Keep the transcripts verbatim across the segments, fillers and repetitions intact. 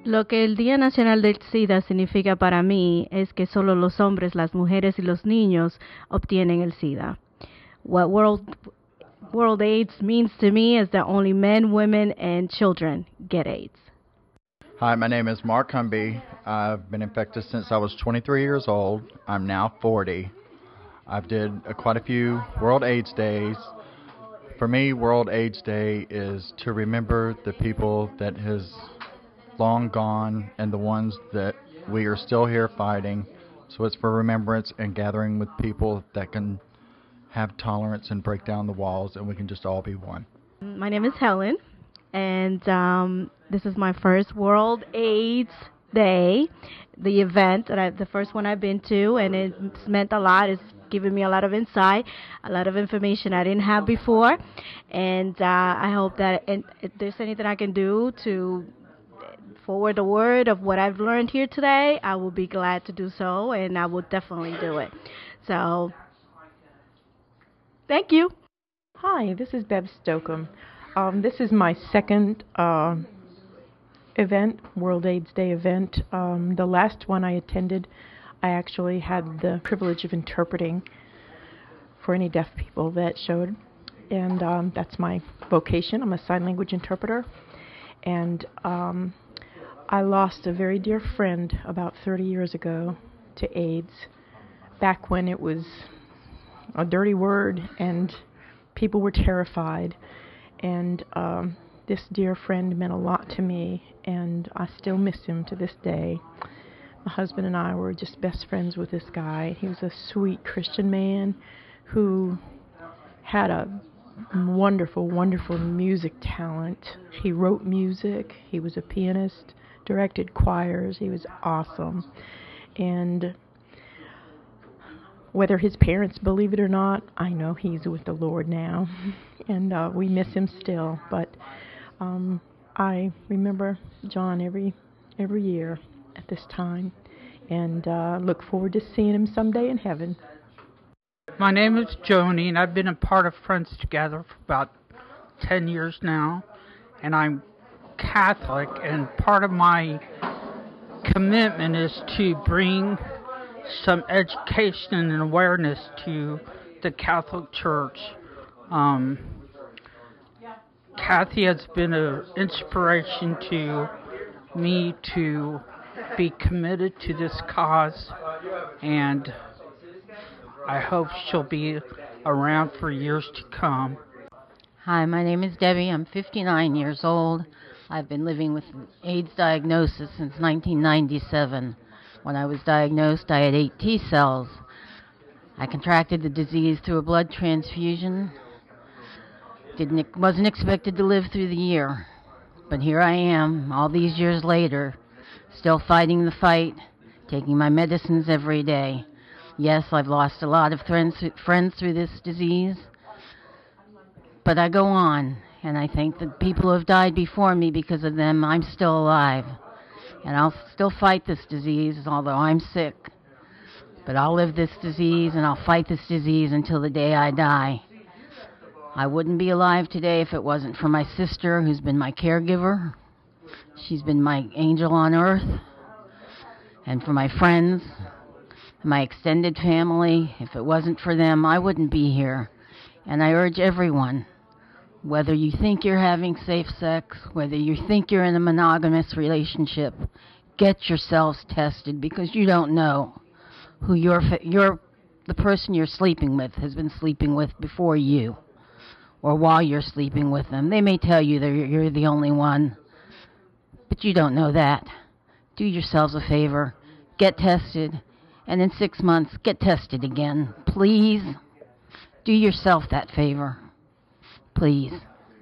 Lo que el Día Nacional del SIDA significa para mí es que solo los hombres, las mujeres y los niños obtienen el SIDA. What World World AIDS means to me is that only men, women, and children get AIDS. Hi, my name is Mark Humby. I've been infected since I was twenty-three years old. I'm now forty. I've did uh, quite a few World AIDS Days. For me, World AIDS Day is to remember the people that has long gone and the ones that we are still here fighting. So it's for remembrance and gathering with people that can have tolerance and break down the walls, and we can just all be one. My name is Helen, and um, this is my first World AIDS Day, the event that I, the first one I've been to, and it's meant a lot. It's given me a lot of insight, a lot of information I didn't have before, and uh, I hope that and if there's anything I can do to forward the word of what I've learned here today, I will be glad to do so, and I will definitely do it. So, thank you. Hi, this is Bev Stokeham. Um, this is my second uh, event, World AIDS Day event. Um, the last one I attended, I actually had the privilege of interpreting for any deaf people that showed, and um, that's my vocation. I'm a sign language interpreter, and um, I lost a very dear friend about thirty years ago to AIDS, back when it was a dirty word and people were terrified. And um, this dear friend meant a lot to me, and I still miss him to this day. My husband and I were just best friends with this guy. He was a sweet Christian man who had a wonderful, wonderful music talent. He wrote music. He was a pianist, directed choirs. He was awesome. And whether his parents believe it or not, I know he's with the Lord now. And uh, we miss him still. But um, I remember John every every year at this time, and uh, look forward to seeing him someday in heaven. My name is Joni, and I've been a part of Friends Together for about ten years now, and I'm Catholic, and part of my commitment is to bring some education and awareness to the Catholic Church. Um, Kathy has been an inspiration to me to be committed to this cause, and I hope she'll be around for years to come. Hi, my name is Debbie. I'm fifty-nine years old. I've been living with an AIDS diagnosis since nineteen ninety-seven. When I was diagnosed, I had eight T cells. I contracted the disease through a blood transfusion. Didn't wasn't expected to live through the year, but here I am, all these years later, still fighting the fight, taking my medicines every day. Yes, I've lost a lot of friends friends through this disease, but I go on, and I think that people who have died before me, because of them, I'm still alive. And I'll still fight this disease, although I'm sick. But I'll live this disease, and I'll fight this disease until the day I die. I wouldn't be alive today if it wasn't for my sister, who's been my caregiver. She's been my angel on earth. And for my friends, my extended family. If it wasn't for them, I wouldn't be here. And I urge everyone, whether you think you're having safe sex, whether you think you're in a monogamous relationship, get yourselves tested, because you don't know who your your the person you're sleeping with has been sleeping with before you, or while you're sleeping with them. They may tell you that you're the only one, but you don't know that. Do yourselves a favor, get tested, and in six months, get tested again. Please, do yourself that favor. Please.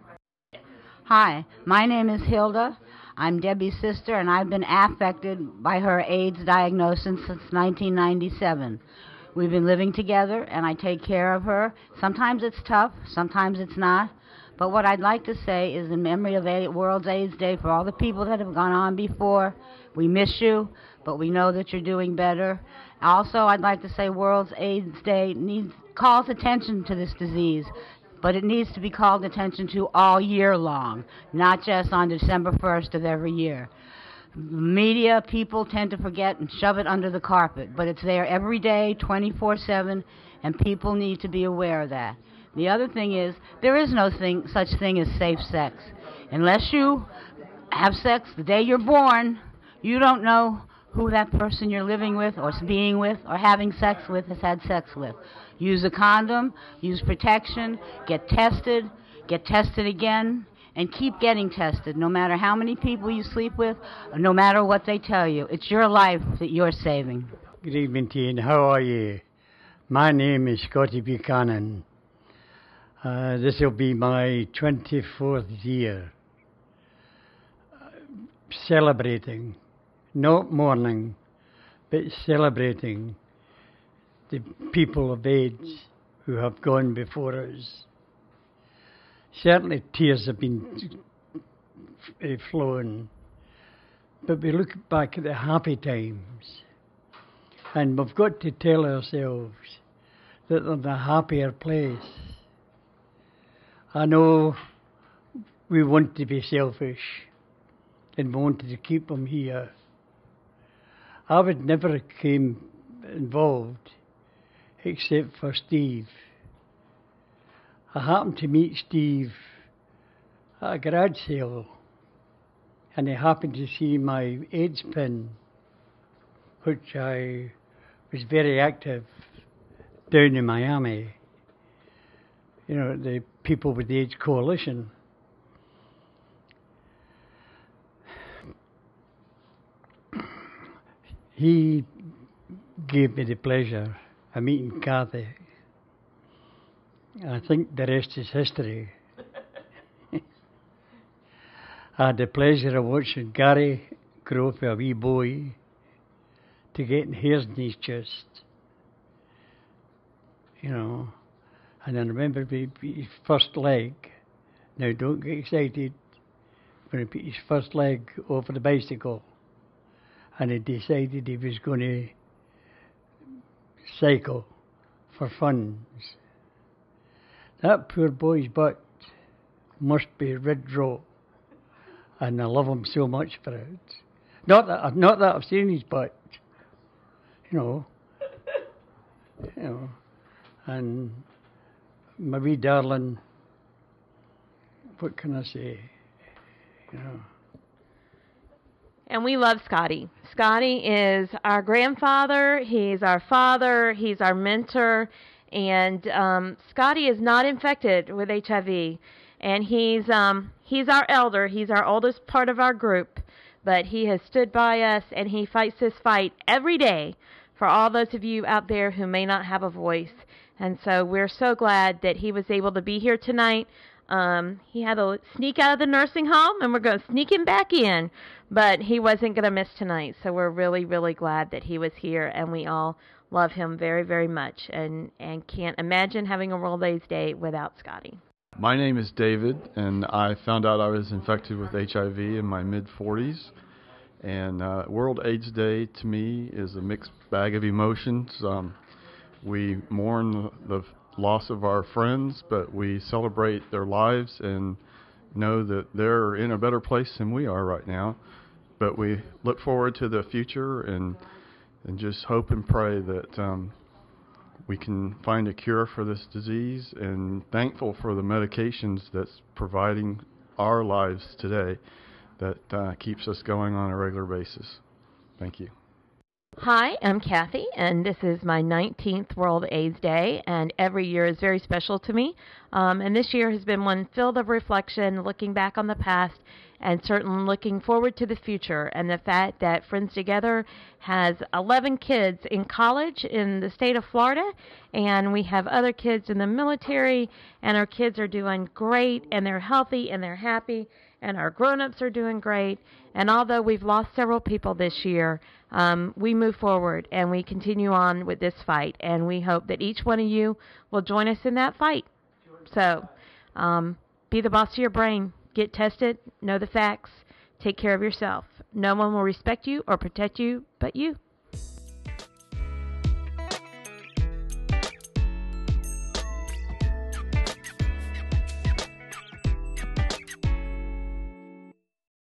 Hi, my name is Hilda. I'm Debbie's sister, and I've been affected by her AIDS diagnosis since nineteen ninety-seven. We've been living together, and I take care of her. Sometimes it's tough, sometimes it's not. But what I'd like to say is, in memory of A- World AIDS Day, for all the people that have gone on before, we miss you, but we know that you're doing better. Also, I'd like to say World AIDS Day needs calls attention to this disease, but it needs to be called attention to all year long, not just on December first of every year. Media people tend to forget and shove it under the carpet, but it's there every day, twenty-four seven, and people need to be aware of that. The other thing is, there is no thing, such thing as safe sex. Unless you have sex the day you're born, you don't know who that person you're living with or being with or having sex with has had sex with. Use a condom, use protection, get tested, get tested again, and keep getting tested, no matter how many people you sleep with, or no matter what they tell you. It's your life that you're saving. Good evening to you, and how are you? My name is Scotty Buchanan. Uh, this will be my twenty-fourth year uh, celebrating, not mourning, but celebrating the people of AIDS who have gone before us. Certainly tears have been uh, flowing, but we look back at the happy times, and we've got to tell ourselves that they're in a happier place. I know we want to be selfish and we wanted to keep them here. I would never have came involved except for Steve. I happened to meet Steve at a garage sale, and he happened to see my AIDS pin, which I was very active down in Miami. You know, the People with AIDS Coalition. He gave me the pleasure of meeting Kathy. I think the rest is history. I had the pleasure of watching Gary grow from a wee boy to getting hairs in his chest. You know, and I remember his first leg. Now don't get excited. When he put his first leg over the bicycle and he decided he was going to cycle for funds. That poor boy's butt must be red raw, and I love him so much for it. Not that, not that I've seen his butt, you know, you know, and my wee darling, what can I say, you know. And we love Scotty. Scotty is our grandfather, he's our father, he's our mentor, and um, Scotty is not infected with H I V. And he's um, he's our elder, he's our oldest part of our group, but he has stood by us and he fights this fight every day for all those of you out there who may not have a voice. And so we're so glad that he was able to be here tonight. Um, he had to sneak out of the nursing home, and we're going to sneak him back in, but he wasn't going to miss tonight. So we're really, really glad that he was here, and we all love him very, very much, and, and can't imagine having a World AIDS Day without Scotty. My name is David, and I found out I was infected with H I V in my mid forties. And uh, World AIDS Day to me is a mixed bag of emotions. Um, we mourn the loss of our friends, but we celebrate their lives and know that they're in a better place than we are right now. But we look forward to the future and and just hope and pray that um, we can find a cure for this disease, and thankful for the medications that's providing our lives today that uh, keeps us going on a regular basis. Thank you. Hi, I'm Kathy, and this is my nineteenth World AIDS Day, and every year is very special to me. Um, and this year has been one filled of reflection, looking back on the past, and certainly looking forward to the future. And the fact that Friends Together has eleven kids in college in the state of Florida, and we have other kids in the military, and our kids are doing great, and they're healthy, and they're happy, and our grown-ups are doing great. And although we've lost several people this year, um, we move forward and we continue on with this fight. And we hope that each one of you will join us in that fight. So um, be the boss of your brain. Get tested. Know the facts. Take care of yourself. No one will respect you or protect you but you.